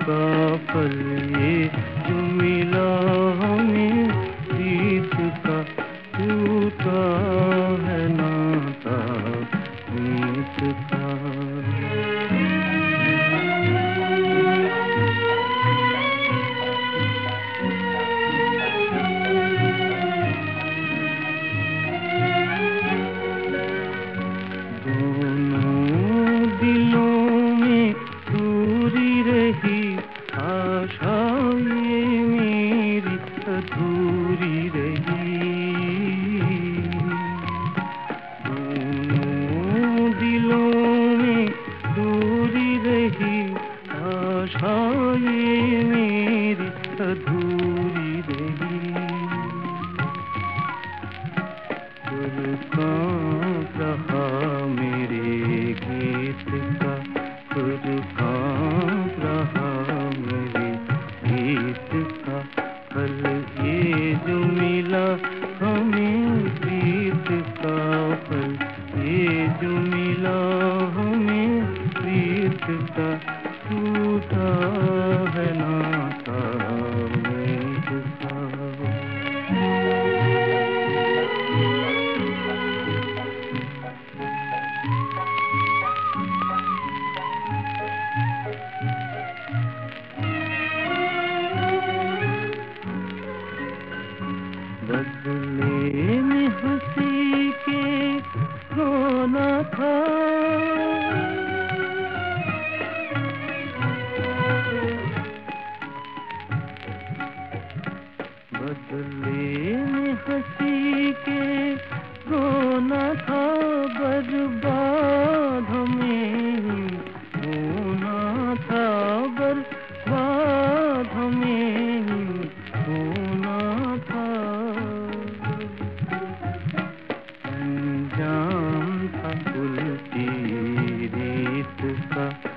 का फल ये जो मिला हमें प्रीत का, टूटा है नाता मीत का। आशा ये मेरी अधूरी रही, दोनों दिलों में दूरी रही। आशा ये मेरी अधूरी रही। सुर कांप रहा मेरे गीत का, सुर कांप रहा गीत का। कल ये जो मिला हमें प्रीत का फल, ये जो मिला हमें प्रीत का, टूटा है नाता मीत का। बदले में हंसी के रोना था, बदले में हंसी के रोना था। बर्बाद हमें होना था, बर्बाद हमें होना था। अंजाम था उल्टी रीत का,